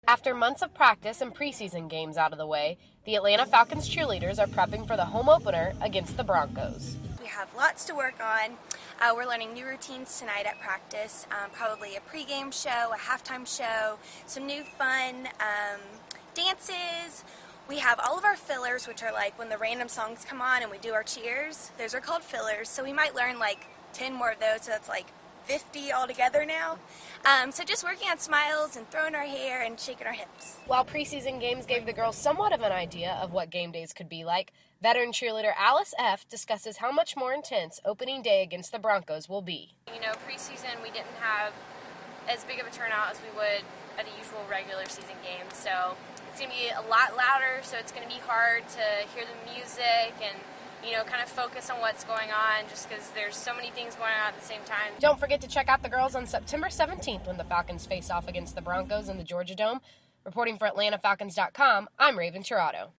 After months of practice and preseason games out of the way, the Atlanta Falcons cheerleaders are prepping for the home opener against the Broncos. We have lots to work on. We're learning new routines tonight at practice, probably a pregame show, a halftime show, some new fun dances. We have all of our fillers, which are like when the random songs come on and we do our cheers. Those are called fillers, so we might learn like 10 more of those, so that's like 50 altogether now. So just working on smiles and throwing our hair and shaking our hips. While preseason games gave the girls somewhat of an idea of what game days could be like, veteran cheerleader Alice F. discusses how much more intense opening day against the Broncos will be. You know, preseason we didn't have as big of a turnout as we would at a usual regular season game, so it's going to be a lot louder, so it's going to be hard to hear the music and, you know, kind of focus on what's going on just because there's so many things going on at the same time. Don't forget to check out the girls on September 17th when the Falcons face off against the Broncos in the Georgia Dome. Reporting for AtlantaFalcons.com, I'm Raven Tirado.